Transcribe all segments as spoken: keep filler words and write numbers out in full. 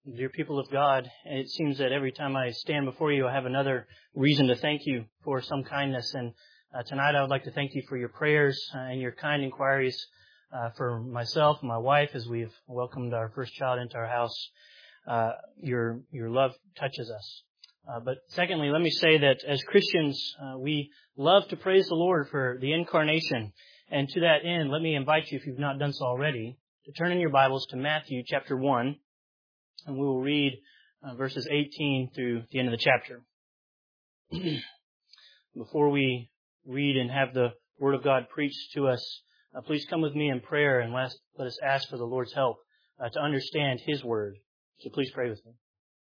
Dear people of God, it seems that every time I stand before you, I have another reason to thank you for some kindness. And uh, tonight I would like to thank you for your prayers uh, and your kind inquiries uh, for myself and my wife as we've welcomed our first child into our house. Uh, your your love touches us. Uh, but secondly, let me say that as Christians, uh, we love to praise the Lord for the incarnation. And to that end, let me invite you, if you've not done so already, to turn in your Bibles to Matthew chapter one. And we will read uh, verses eighteen through the end of the chapter. Before we read and have the Word of God preached to us, uh, please come with me in prayer and let, let us ask for the Lord's help uh, to understand His Word. So please pray with me.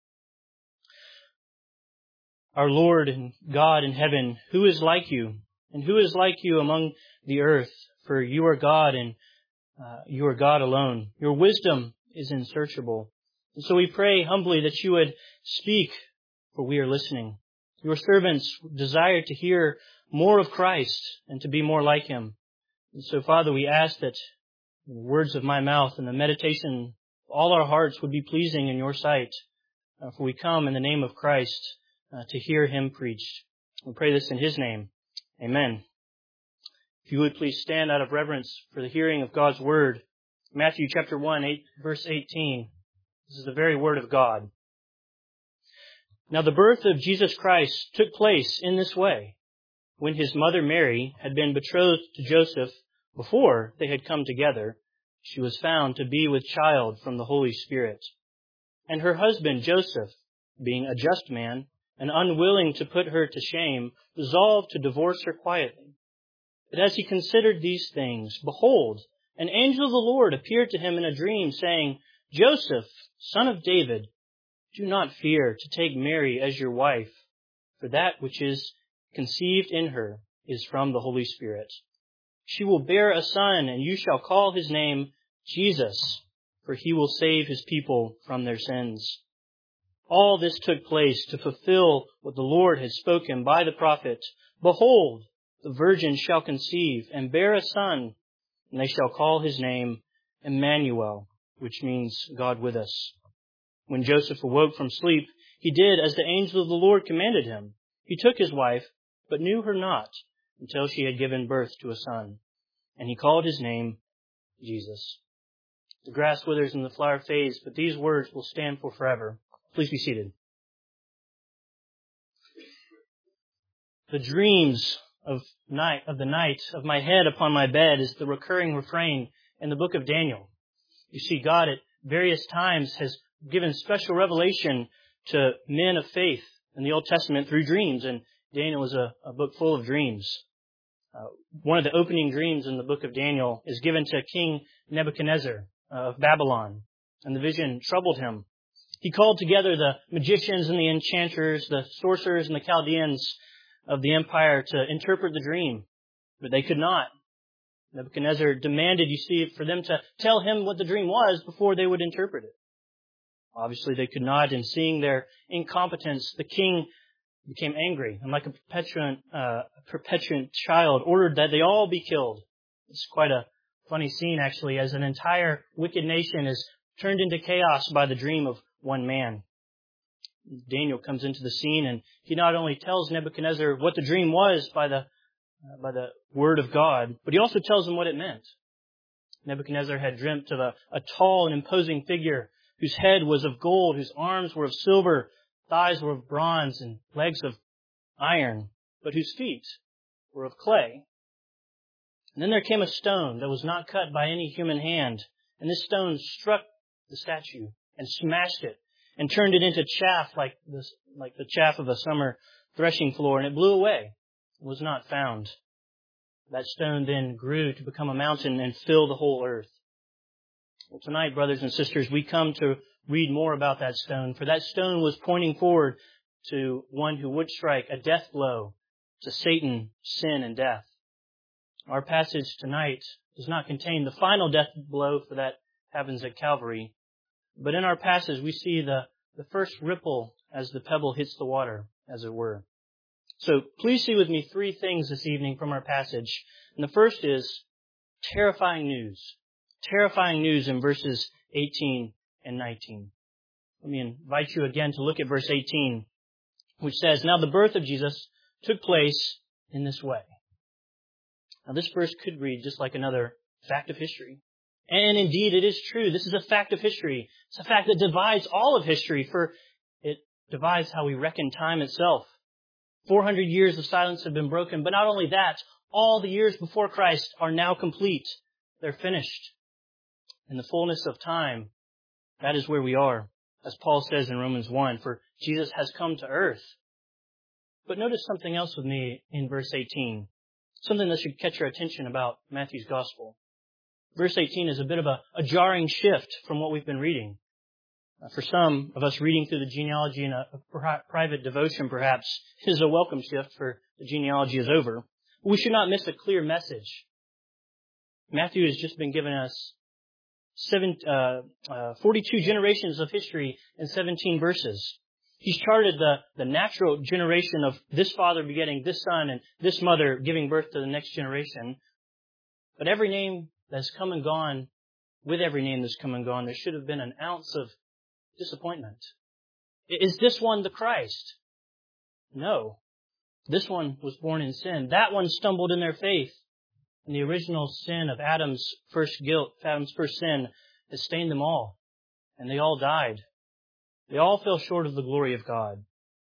Our Lord and God in heaven, who is like you, and who is like you among the earth? For you are God, and uh, you are God alone. Your wisdom is unsearchable. And so we pray humbly that you would speak, for we are listening. Your servants desire to hear more of Christ and to be more like Him. And so, Father, we ask that the words of my mouth and the meditation of all our hearts would be pleasing in your sight. Uh, for we come in the name of Christ uh, to hear Him preached. We pray this in His name. Amen. If you would please stand out of reverence for the hearing of God's Word. Matthew chapter one, eight, verse eighteen. This is the very word of God. Now the birth of Jesus Christ took place in this way. When his mother Mary had been betrothed to Joseph, before they had come together, she was found to be with child from the Holy Spirit. And her husband Joseph, being a just man and unwilling to put her to shame, resolved to divorce her quietly. But as he considered these things, behold, an angel of the Lord appeared to him in a dream, saying, Joseph, son of David, do not fear to take Mary as your wife, for that which is conceived in her is from the Holy Spirit. She will bear a son, and you shall call his name Jesus, for he will save his people from their sins. All this took place to fulfill what the Lord had spoken by the prophet. Behold, the virgin shall conceive and bear a son, and they shall call his name Emmanuel, which means God with us. When Joseph awoke from sleep, he did as the angel of the Lord commanded him. He took his wife, but knew her not until she had given birth to a son. And he called his name Jesus. The grass withers and the flower fades, but these words will stand for forever. Please be seated. The dreams of night of the night of my head upon my bed is the recurring refrain in the book of Daniel. You see, God at various times has given special revelation to men of faith in the Old Testament through dreams, and Daniel is a, a book full of dreams. Uh, one of the opening dreams in the book of Daniel is given to King Nebuchadnezzar uh, of Babylon, and the vision troubled him. He called together the magicians and the enchanters, the sorcerers and the Chaldeans of the empire to interpret the dream, but they could not. Nebuchadnezzar demanded, you see, for them to tell him what the dream was before they would interpret it. Obviously, they could not, and seeing their incompetence, the king became angry, and like a perpetuant, uh, perpetuant child, ordered that they all be killed. It's quite a funny scene, actually, as an entire wicked nation is turned into chaos by the dream of one man. Daniel comes into the scene, and he not only tells Nebuchadnezzar what the dream was by the Uh, by the word of God, but he also tells them what it meant. Nebuchadnezzar had dreamt of a, a tall and imposing figure whose head was of gold, whose arms were of silver, thighs were of bronze, and legs of iron, but whose feet were of clay. And then there came a stone that was not cut by any human hand, and this stone struck the statue and smashed it and turned it into chaff like this, like the chaff of a summer threshing floor, and it blew away. Was not found. That stone then grew to become a mountain and fill the whole earth. Well, tonight, brothers and sisters, we come to read more about that stone, for that stone was pointing forward to one who would strike a death blow to Satan, sin, and death. Our passage tonight does not contain the final death blow, for that happens at Calvary. But in our passage, we see the, the first ripple as the pebble hits the water, as it were. So please see with me three things this evening from our passage. And the first is terrifying news. Terrifying news in verses eighteen and nineteen. Let me invite you again to look at verse eighteen, which says, "Now the birth of Jesus took place in this way." Now this verse could read just like another fact of history. And indeed, it is true. This is a fact of history. It's a fact that divides all of history, for it divides how we reckon time itself. four hundred years of silence have been broken, but not only that, all the years before Christ are now complete. They're finished. In the fullness of time, that is where we are, as Paul says in Romans one, for Jesus has come to earth. But notice something else with me in verse eighteen, something that should catch your attention about Matthew's gospel. Verse eighteen is a bit of a, a jarring shift from what we've been reading. Uh, for some of us, reading through the genealogy in a, a private devotion perhaps is a welcome shift, for the genealogy is over. But we should not miss a clear message. Matthew has just been giving us seven, uh, uh, forty-two generations of history in seventeen verses. He's charted the, the natural generation of this father begetting this son and this mother giving birth to the next generation. But every name that's come and gone, with every name that's come and gone, there should have been an ounce of disappointment. Is this one the Christ? No. This one was born in sin. That one stumbled in their faith. And the original sin of Adam's first guilt, Adam's first sin, has stained them all. And they all died. They all fell short of the glory of God.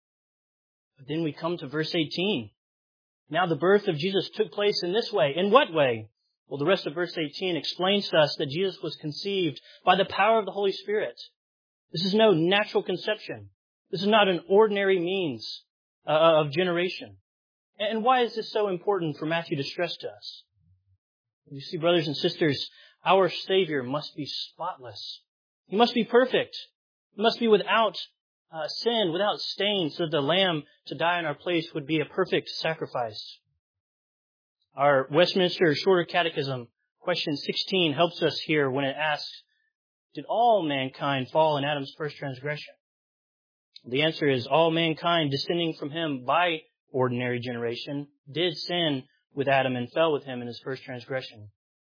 But then we come to verse eighteen. Now the birth of Jesus took place in this way. In what way? Well, the rest of verse eighteen explains to us that Jesus was conceived by the power of the Holy Spirit. This is no natural conception. This is not an ordinary means uh, of generation. And why is this so important for Matthew to stress to us? You see, brothers and sisters, our Savior must be spotless. He must be perfect. He must be without uh, sin, without stain, so that the Lamb to die in our place would be a perfect sacrifice. Our Westminster Shorter Catechism, question sixteen, helps us here when it asks, did all mankind fall in Adam's first transgression? The answer is, all mankind descending from him by ordinary generation did sin with Adam and fell with him in his first transgression.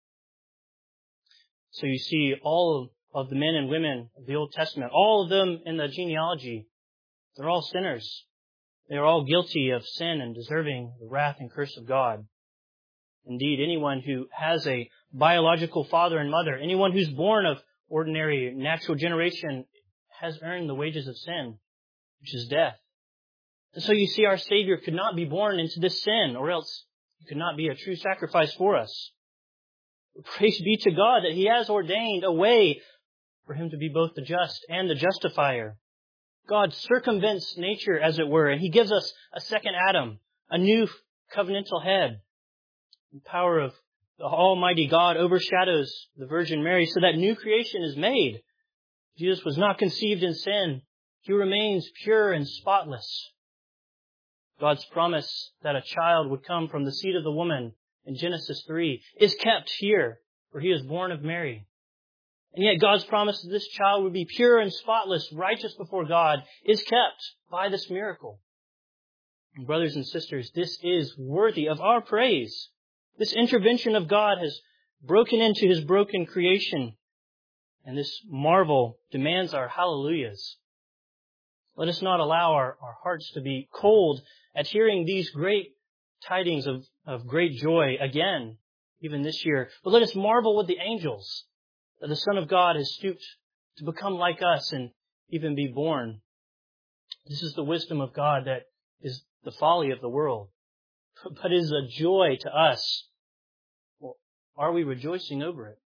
So you see, all of the men and women of the Old Testament, all of them in the genealogy, they're all sinners. They are all guilty of sin and deserving the wrath and curse of God. Indeed, anyone who has a biological father and mother, anyone who's born of ordinary natural generation, has earned the wages of sin, which is death. And so you see, our Savior could not be born into this sin, or else He could not be a true sacrifice for us. Praise be to God that He has ordained a way for Him to be both the just and the justifier. God circumvents nature, as it were, and He gives us a second Adam, a new covenantal head. The power of the Almighty God overshadows the Virgin Mary so that new creation is made. Jesus was not conceived in sin. He remains pure and spotless. God's promise that a child would come from the seed of the woman in Genesis three is kept here, for He is born of Mary. And yet God's promise that this child would be pure and spotless, righteous before God, is kept by this miracle. And brothers and sisters, this is worthy of our praise. This intervention of God has broken into His broken creation, and this marvel demands our hallelujahs. Let us not allow our, our hearts to be cold at hearing these great tidings of, of great joy again, even this year. But let us marvel with the angels that the Son of God has stooped to become like us and even be born. This is the wisdom of God that is the folly of the world, but is a joy to us. Well, are we rejoicing over it?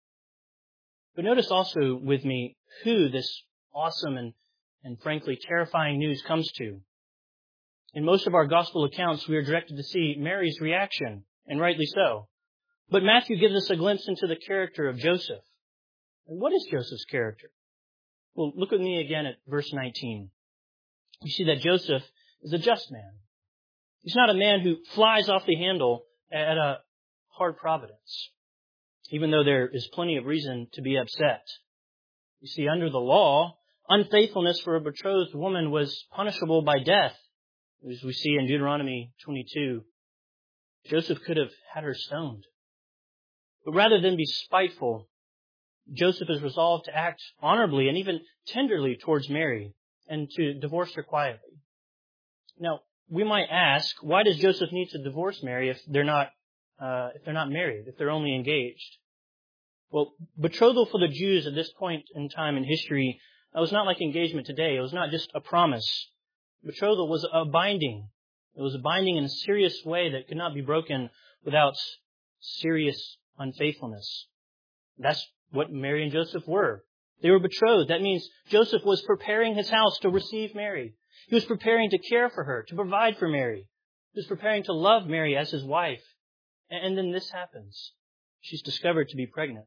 But notice also with me who this awesome and, and frankly terrifying news comes to. In most of our gospel accounts, we are directed to see Mary's reaction, and rightly so. But Matthew gives us a glimpse into the character of Joseph. And what is Joseph's character? Well, look with me again at verse nineteen. You see that Joseph is a just man. He's not a man who flies off the handle at a hard providence, even though there is plenty of reason to be upset. You see, under the law, unfaithfulness for a betrothed woman was punishable by death. As we see in Deuteronomy twenty-two, Joseph could have had her stoned. But rather than be spiteful, Joseph is resolved to act honorably and even tenderly towards Mary and to divorce her quietly. Now, we might ask, why does Joseph need to divorce Mary if they're not, uh, if they're not married, if they're only engaged? Well, betrothal for the Jews at this point in time in history uh, was not like engagement today. It was not just a promise. Betrothal was a binding. It was a binding in a serious way that could not be broken without serious unfaithfulness. That's what Mary and Joseph were. They were betrothed. That means Joseph was preparing his house to receive Mary. He was preparing to care for her, to provide for Mary. He was preparing to love Mary as his wife. And then this happens. She's discovered to be pregnant.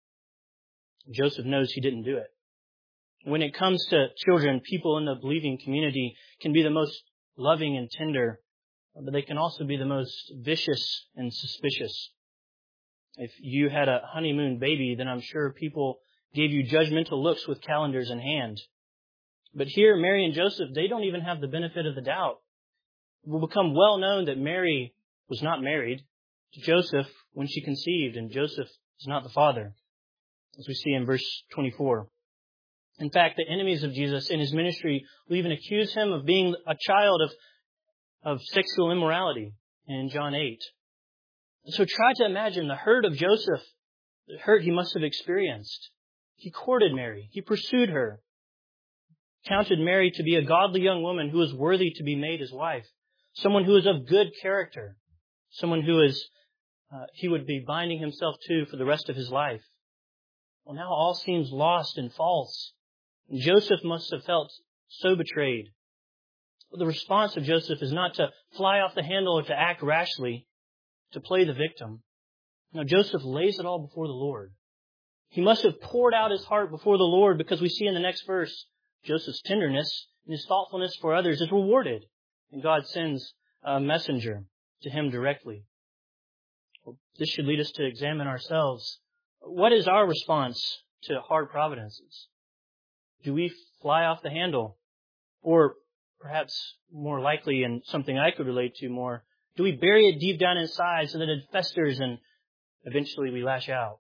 Joseph knows he didn't do it. When it comes to children, people in the believing community can be the most loving and tender, but they can also be the most vicious and suspicious. If you had a honeymoon baby, then I'm sure people gave you judgmental looks with calendars in hand. But here, Mary and Joseph, they don't even have the benefit of the doubt. It will become well known that Mary was not married to Joseph when she conceived, and Joseph is not the father, as we see in verse twenty-four. In fact, the enemies of Jesus in his ministry will even accuse him of being a child of, of sexual immorality in John eight. So try to imagine the hurt of Joseph, the hurt he must have experienced. He courted Mary. He pursued her. Counted Mary to be a godly young woman who was worthy to be made his wife. Someone who is of good character. Someone who is, uh, he would be binding himself to for the rest of his life. Well, now all seems lost and false. And Joseph must have felt so betrayed. But the response of Joseph is not to fly off the handle or to act rashly, to play the victim. Now, Joseph lays it all before the Lord. He must have poured out his heart before the Lord, because we see in the next verse, Joseph's tenderness and his thoughtfulness for others is rewarded. And God sends a messenger to him directly. Well, this should lead us to examine ourselves. What is our response to hard providences? Do we fly off the handle? Or perhaps more likely, and something I could relate to more, do we bury it deep down inside so that it festers and eventually we lash out?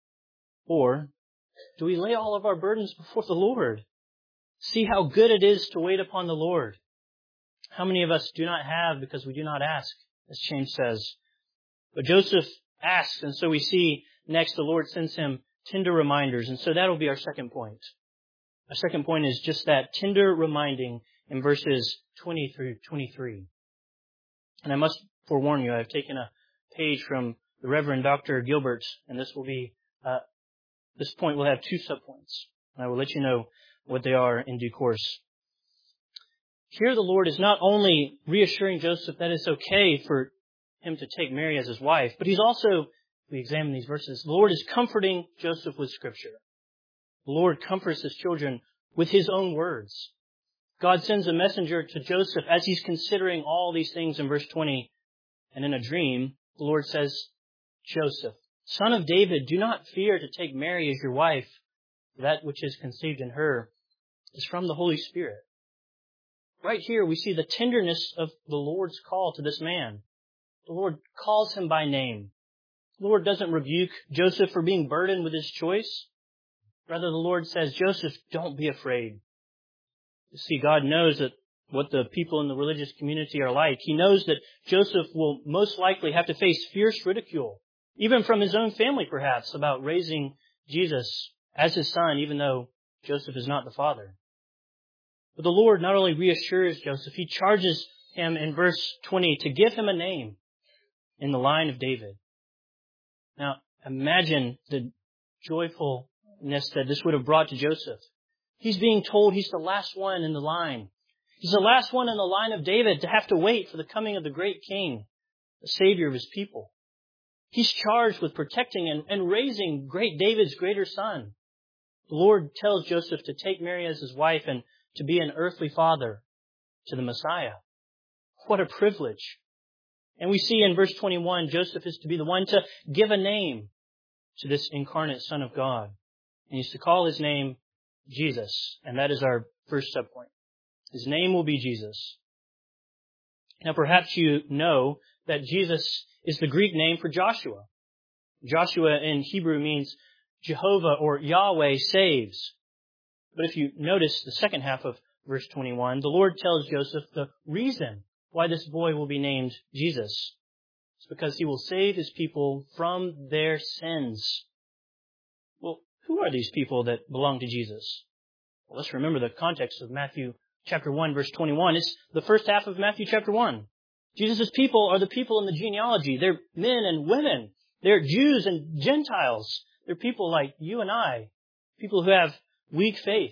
Or do we lay all of our burdens before the Lord? See how good it is to wait upon the Lord. How many of us do not have because we do not ask, as James says. But Joseph asks, and so we see next the Lord sends him tender reminders. And so that will be our second point. Our second point is just that tender reminding in verses twenty through twenty-three. And I must forewarn you, I've taken a page from the Reverend Doctor Gilbert, and this will be, uh, this point will have two subpoints. And I will let you know what they are in due course. Here the Lord is not only reassuring Joseph that it's okay for him to take Mary as his wife, but he's also, we examine these verses, the Lord is comforting Joseph with Scripture. The Lord comforts his children with his own words. God sends a messenger to Joseph as he's considering all these things in verse twenty. And in a dream, the Lord says, Joseph, son of David, do not fear to take Mary as your wife. That which is conceived in her is from the Holy Spirit. Right here, we see the tenderness of the Lord's call to this man. The Lord calls him by name. The Lord doesn't rebuke Joseph for being burdened with his choice. Rather, the Lord says, Joseph, don't be afraid. You see, God knows that what the people in the religious community are like. He knows that Joseph will most likely have to face fierce ridicule, even from his own family perhaps, about raising Jesus as his son, even though Joseph is not the father. But the Lord not only reassures Joseph, he charges him in verse twenty to give him a name in the line of David. Now, imagine the joyfulness that this would have brought to Joseph. He's being told he's the last one in the line. He's the last one in the line of David to have to wait for the coming of the great king, the Savior of his people. He's charged with protecting and, and raising great David's greater son. The Lord tells Joseph to take Mary as his wife and to be an earthly father to the Messiah. What a privilege. And we see in verse twenty-one, Joseph is to be the one to give a name to this incarnate Son of God. And he's to call his name Jesus. And that is our first subpoint. His name will be Jesus. Now perhaps you know that Jesus is the Greek name for Joshua. Joshua in Hebrew means Jehovah or Yahweh saves. But if you notice the second half of verse twenty-one, the Lord tells Joseph the reason why this boy will be named Jesus. It's because he will save his people from their sins. Well, who are these people that belong to Jesus? Well, let's remember the context of Matthew chapter one, verse twenty-one. It's the first half of Matthew chapter one. Jesus' people are the people in the genealogy. They're men and women. They're Jews and Gentiles. They're people like you and I, people who have weak faith.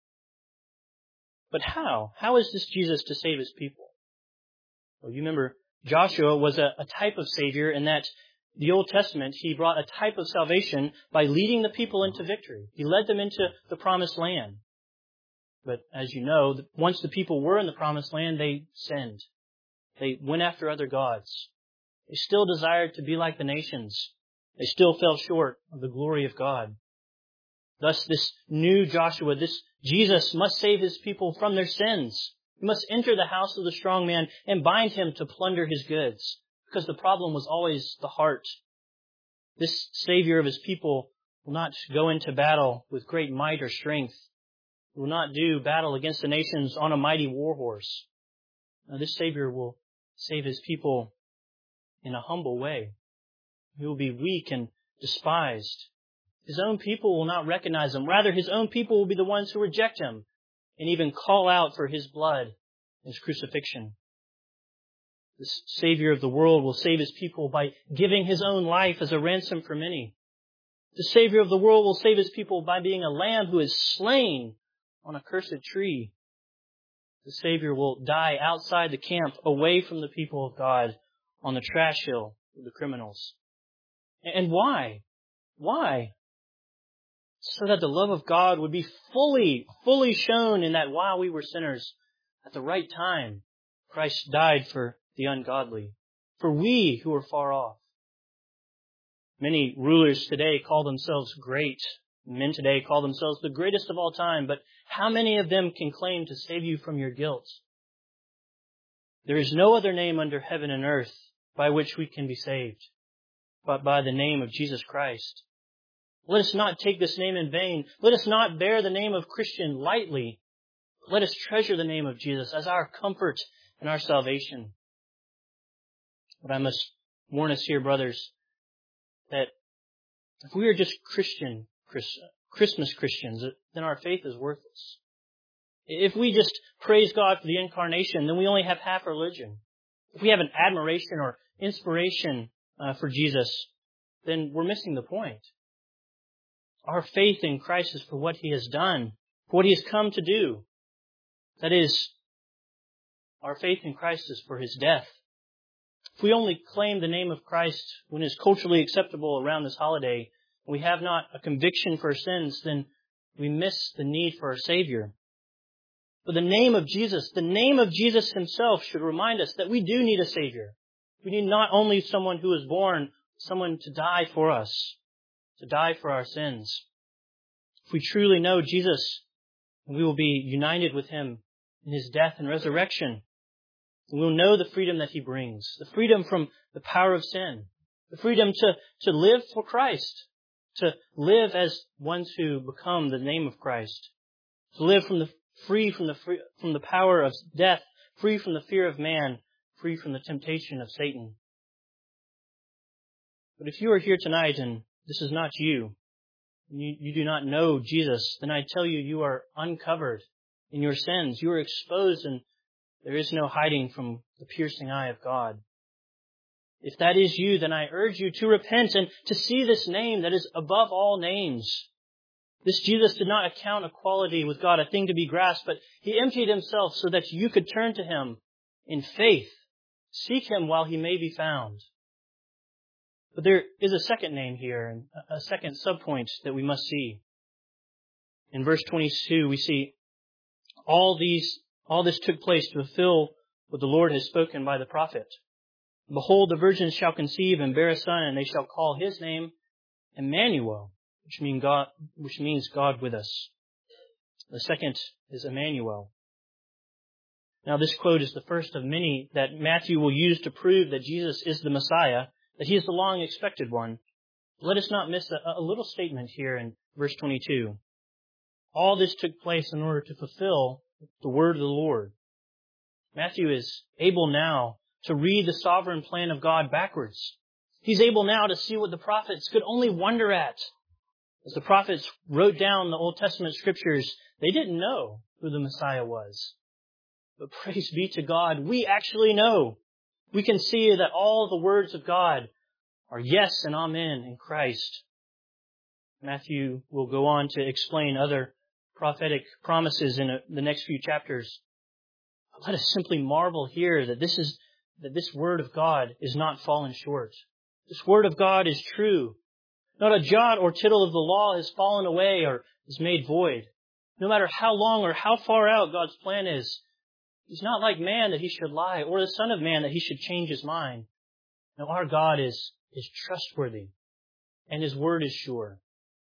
But how? How is this Jesus to save his people? Well, you remember Joshua was a, a type of Savior in that the Old Testament, he brought a type of salvation by leading the people into victory. He led them into the promised land. But as you know, once the people were in the promised land, they sinned. They went after other gods. They still desired to be like the nations. They still fell short of the glory of God. Thus, this new Joshua, this Jesus, must save his people from their sins. He must enter the house of the strong man and bind him to plunder his goods, because the problem was always the heart. This Savior of his people will not go into battle with great might or strength. He will not do battle against the nations on a mighty war horse. Now, this Savior will save his people in a humble way. He will be weak and despised. His own people will not recognize him. Rather, his own people will be the ones who reject him and even call out for his blood, his crucifixion. This Savior of the world will save his people by giving his own life as a ransom for many. The Savior of the world will save his people by being a lamb who is slain on a cursed tree. The Savior will die outside the camp, away from the people of God, on the trash hill of the criminals. And why? Why? So that the love of God would be fully, fully shown in that while we were sinners, at the right time, Christ died for the ungodly, for we who are far off. Many rulers today call themselves great. Men today call themselves the greatest of all time, but how many of them can claim to save you from your guilt? There is no other name under heaven and earth by which we can be saved, but by the name of Jesus Christ. Let us not take this name in vain. Let us not bear the name of Christian lightly. Let us treasure the name of Jesus as our comfort and our salvation. But I must warn us here, brothers, that if we are just Christian, Christmas Christians, then our faith is worthless. If we just praise God for the incarnation, then we only have half religion. If we have an admiration or inspiration uh, for Jesus, then we're missing the point. Our faith in Christ is for what he has done, for what he has come to do. That is, our faith in Christ is for his death. If we only claim the name of Christ when it is culturally acceptable around this holiday, and we have not a conviction for our sins, then we miss the need for a Savior. But the name of Jesus, the name of Jesus himself should remind us that we do need a Savior. We need not only someone who is born, someone to die for us, to die for our sins. If we truly know Jesus, we will be united with him in his death and resurrection. We will know the freedom that he brings, the freedom from the power of sin, the freedom to, to live for Christ, to live as ones who become the name of Christ, to live from the free from the free, from the power of death, free from the fear of man, free from the temptation of Satan. But if you are here tonight and this is not you, you, you do not know Jesus, then I tell you, you are uncovered in your sins. You are exposed, and there is no hiding from the piercing eye of God. If that is you, then I urge you to repent and to see this name that is above all names. This Jesus did not account equality with God a thing to be grasped, but he emptied himself so that you could turn to him in faith. Seek him while he may be found. But there is a second name here, and a second subpoint that we must see. In verse twenty-two, we see all these, all this took place to fulfill what the Lord has spoken by the prophet. Behold, the virgin shall conceive and bear a son, and they shall call his name Emmanuel, which mean God, which means God with us. The second is Emmanuel. Now, this quote is the first of many that Matthew will use to prove that Jesus is the Messiah, that he is the long-expected one. Let us not miss a, a little statement here in verse twenty-two. All this took place in order to fulfill the word of the Lord. Matthew is able now to read the sovereign plan of God backwards. He's able now to see what the prophets could only wonder at. As the prophets wrote down the Old Testament scriptures, they didn't know who the Messiah was. But praise be to God, we actually know. We can see that all the words of God are yes and amen in Christ. Matthew will go on to explain other prophetic promises in the next few chapters. But let us simply marvel here that this is that this word of God is not fallen short. This word of God is true. Not a jot or tittle of the law has fallen away or is made void. No matter how long or how far out God's plan is, He's not like man that He should lie, or the Son of Man that He should change His mind. No, our God is, is trustworthy, and His word is sure.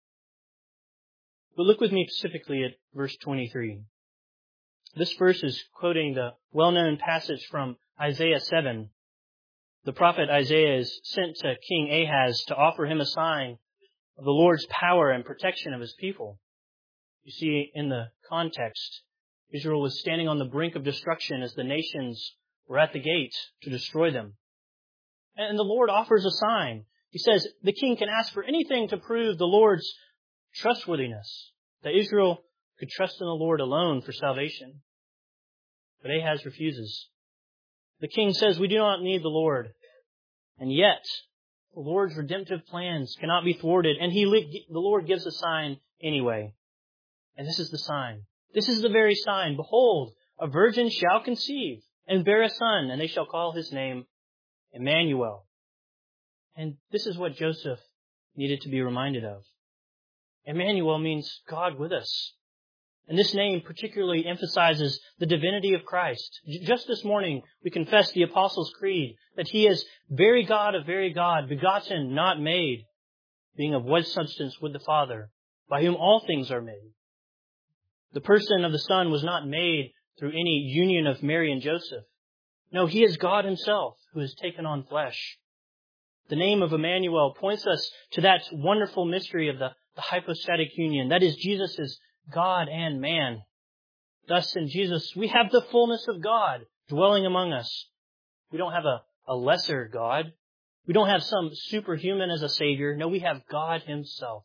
But look with me specifically at verse twenty-three. This verse is quoting the well-known passage from Isaiah seven. The prophet Isaiah is sent to King Ahaz to offer him a sign of the Lord's power and protection of His people. You see, in the context, Israel was standing on the brink of destruction as the nations were at the gate to destroy them. And the Lord offers a sign. He says the king can ask for anything to prove the Lord's trustworthiness, that Israel could trust in the Lord alone for salvation. But Ahaz refuses. The king says, we do not need the Lord. And yet, the Lord's redemptive plans cannot be thwarted, and he, the Lord gives a sign anyway. And this is the sign. This is the very sign. Behold, a virgin shall conceive and bear a son, and they shall call his name Emmanuel. And this is what Joseph needed to be reminded of. Emmanuel means God with us. And this name particularly emphasizes the divinity of Christ. Just this morning, we confessed the Apostles' Creed, that He is very God of very God, begotten, not made, being of one substance with the Father, by whom all things are made. The person of the Son was not made through any union of Mary and Joseph. No, He is God Himself who has taken on flesh. The name of Emmanuel points us to that wonderful mystery of the, the hypostatic union. That is, Jesus is God and man. Thus, in Jesus, we have the fullness of God dwelling among us. We don't have a, a lesser God. We don't have some superhuman as a Savior. No, we have God Himself.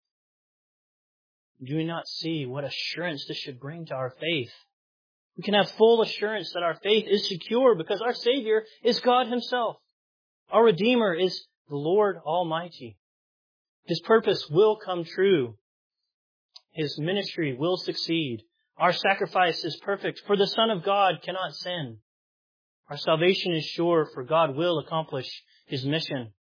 Do we not see what assurance this should bring to our faith? We can have full assurance that our faith is secure because our Savior is God Himself. Our Redeemer is the Lord Almighty. His purpose will come true. His ministry will succeed. Our sacrifice is perfect, for the Son of God cannot sin. Our salvation is sure, for God will accomplish His mission.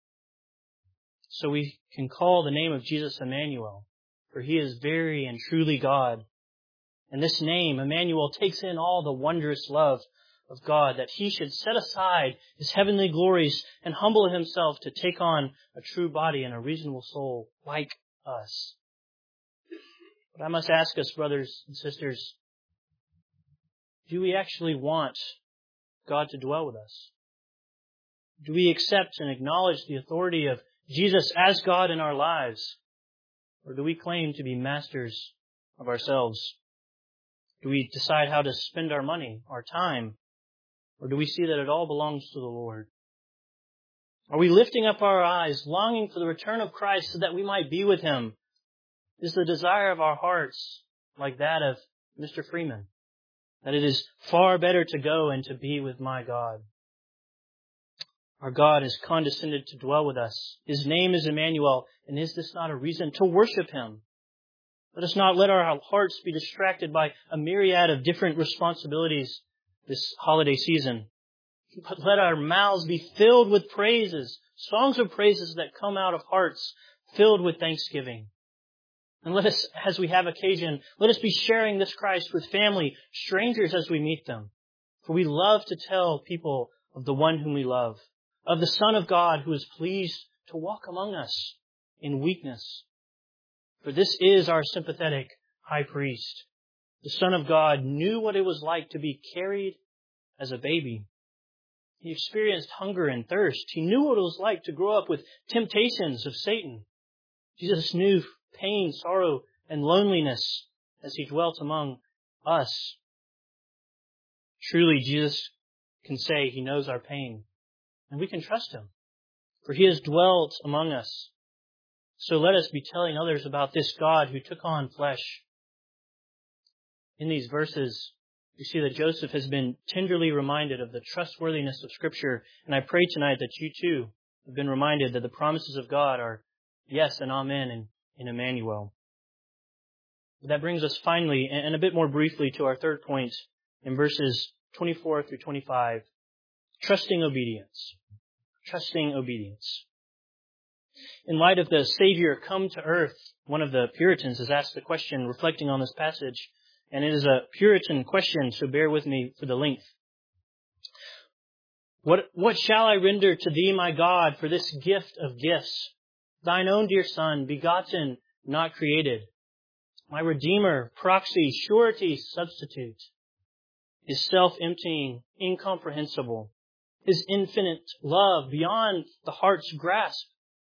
So we can call the name of Jesus Emmanuel, for He is very and truly God. And this name, Emmanuel, takes in all the wondrous love of God, that He should set aside His heavenly glories and humble Himself to take on a true body and a reasonable soul like us. But I must ask us, brothers and sisters, do we actually want God to dwell with us? Do we accept and acknowledge the authority of Jesus as God in our lives? Or do we claim to be masters of ourselves? Do we decide how to spend our money, our time? Or do we see that it all belongs to the Lord? Are we lifting up our eyes, longing for the return of Christ so that we might be with Him? Is the desire of our hearts like that of Mister Freeman, that it is far better to go and to be with my God? Our God has condescended to dwell with us. His name is Emmanuel, and is this not a reason to worship Him? Let us not let our hearts be distracted by a myriad of different responsibilities this holiday season, but let our mouths be filled with praises, songs of praises that come out of hearts filled with thanksgiving. And let us, as we have occasion, let us be sharing this Christ with family, strangers as we meet them. For we love to tell people of the one whom we love, of the Son of God who is pleased to walk among us in weakness. For this is our sympathetic high priest. The Son of God knew what it was like to be carried as a baby. He experienced hunger and thirst. He knew what it was like to grow up with temptations of Satan. Jesus knew pain, sorrow, and loneliness as He dwelt among us. Truly, Jesus can say He knows our pain, and we can trust Him, for He has dwelt among us. So let us be telling others about this God who took on flesh. In these verses, we see that Joseph has been tenderly reminded of the trustworthiness of Scripture, and I pray tonight that you too have been reminded that the promises of God are yes and amen in, in Emmanuel. That brings us finally, and a bit more briefly, to our third point in verses twenty-four through twenty-five, trusting obedience. Trusting obedience. In light of the Savior come to earth, one of the Puritans has asked the question reflecting on this passage, and it is a Puritan question, so bear with me for the length. What, what shall I render to Thee, my God, for this gift of gifts? Thine own dear Son, begotten, not created. My Redeemer, proxy, surety, substitute. His self-emptying, incomprehensible. His infinite love beyond the heart's grasp.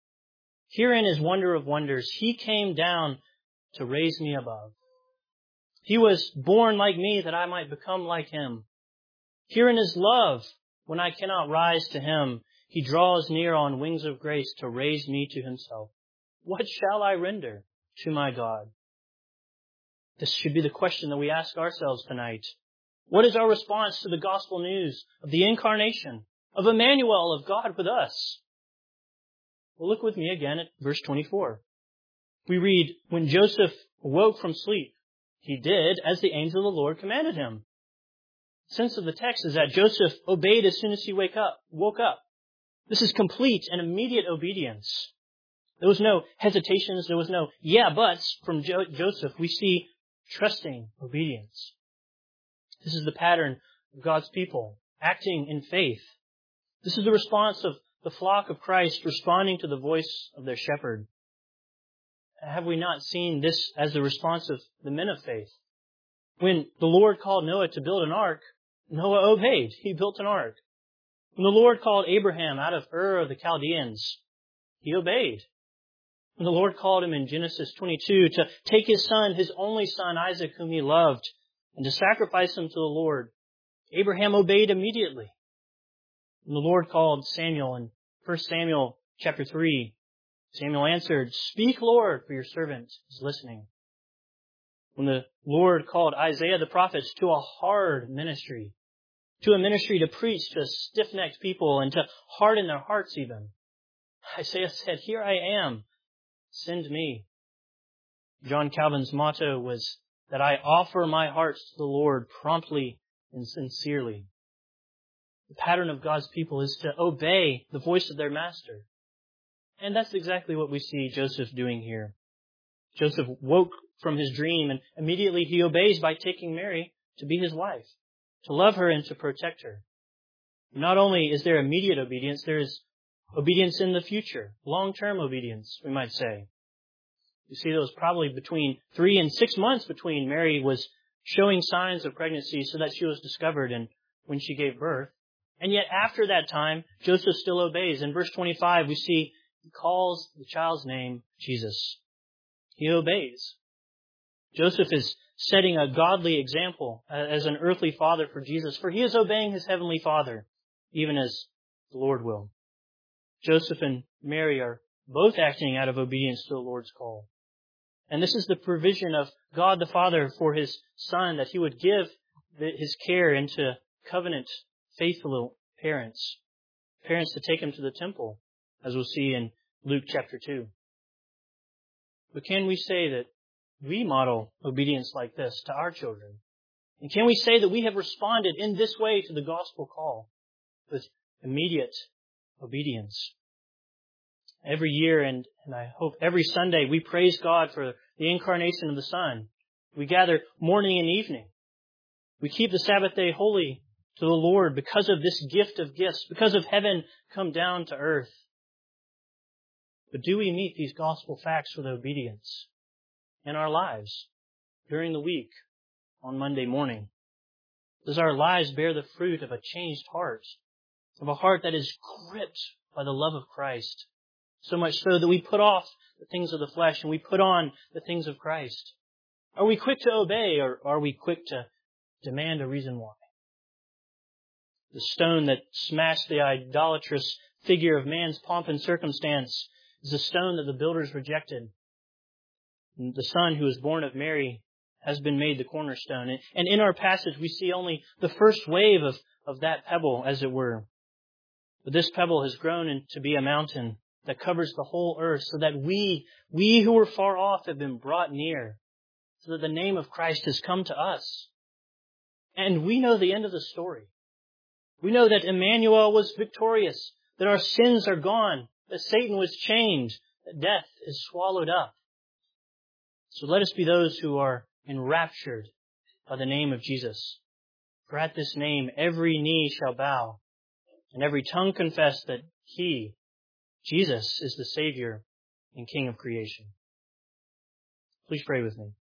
Herein is wonder of wonders. He came down to raise me above. He was born like me that I might become like Him. Herein is love. When I cannot rise to Him, He draws near on wings of grace to raise me to Himself. What shall I render to my God? This should be the question that we ask ourselves tonight. What is our response to the gospel news of the incarnation, of Emmanuel, of God with us? Well, look with me again at verse twenty-four. We read, when Joseph awoke from sleep, he did as the angel of the Lord commanded him. The sense of the text is that Joseph obeyed as soon as he wake up, woke up. This is complete and immediate obedience. There was no hesitations. There was no yeah buts from jo- Joseph. We see trusting obedience. This is the pattern of God's people, acting in faith. This is the response of the flock of Christ responding to the voice of their shepherd. Have we not seen this as the response of the men of faith? When the Lord called Noah to build an ark, Noah obeyed. He built an ark. When the Lord called Abraham out of Ur of the Chaldeans, he obeyed. When the Lord called him in Genesis twenty-two to take his son, his only son, Isaac, whom he loved, and to sacrifice him to the Lord, Abraham obeyed immediately. When the Lord called Samuel in First Samuel chapter three, Samuel answered, "Speak, Lord, for your servant is listening." When the Lord called Isaiah the prophet to a hard ministry, to a ministry to preach to stiff-necked people and to harden their hearts even, Isaiah said, "Here I am, send me." John Calvin's motto was that I offer my hearts to the Lord promptly and sincerely. The pattern of God's people is to obey the voice of their master. And that's exactly what we see Joseph doing here. Joseph woke from his dream and immediately he obeys by taking Mary to be his wife, to love her and to protect her. Not only is there immediate obedience, there is obedience in the future, long-term obedience, we might say. You see, there was probably between three and six months between Mary was showing signs of pregnancy so that she was discovered and when she gave birth. And yet after that time, Joseph still obeys. In verse twenty-five, we see he calls the child's name Jesus. He obeys. Joseph is setting a godly example as an earthly father for Jesus, for he is obeying his heavenly Father, even as the Lord will. Joseph and Mary are both acting out of obedience to the Lord's call. And this is the provision of God the Father for His Son, that He would give His care into covenant, faithful parents, parents to take Him to the temple, as we'll see in Luke chapter two. But can we say that we model obedience like this to our children? And can we say that we have responded in this way to the gospel call with immediate obedience? Every year, and, and I hope every Sunday, we praise God for the incarnation of the Son. We gather morning and evening. We keep the Sabbath day holy to the Lord because of this gift of gifts, because of heaven come down to earth. But do we meet these gospel facts with obedience in our lives during the week on Monday morning? Does our lives bear the fruit of a changed heart, of a heart that is gripped by the love of Christ? So much so that we put off the things of the flesh and we put on the things of Christ? Are we quick to obey, or are we quick to demand a reason why? The stone that smashed the idolatrous figure of man's pomp and circumstance is the stone that the builders rejected. And the Son who was born of Mary has been made the cornerstone. And in our passage, we see only the first wave of, of that pebble, as it were. But this pebble has grown into to be a mountain that covers the whole earth, so that we, we who were far off have been brought near, so that the name of Christ has come to us. And we know the end of the story. We know that Emmanuel was victorious, that our sins are gone, that Satan was chained, that death is swallowed up. So let us be those who are enraptured by the name of Jesus. For at this name every knee shall bow, and every tongue confess that He, Jesus, is the Savior and King of creation. Please pray with me.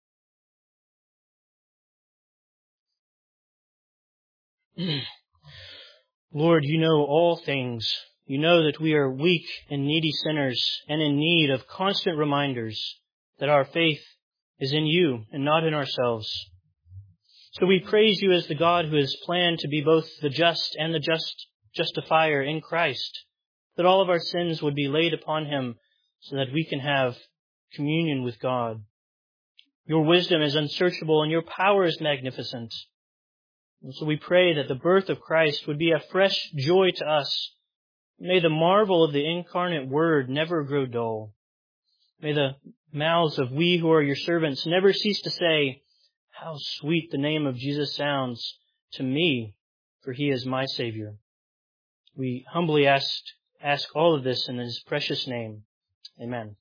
Lord, you know all things. You know that we are weak and needy sinners and in need of constant reminders that our faith is in you and not in ourselves. So we praise you as the God who has planned to be both the just and the just justifier in Christ, that all of our sins would be laid upon Him so that we can have communion with God. Your wisdom is unsearchable and your power is magnificent. And so we pray that the birth of Christ would be a fresh joy to us. May the marvel of the incarnate Word never grow dull. May the mouths of we who are your servants never cease to say, how sweet the name of Jesus sounds to me, for He is my Savior. We humbly ask, ask all of this in His precious name. Amen.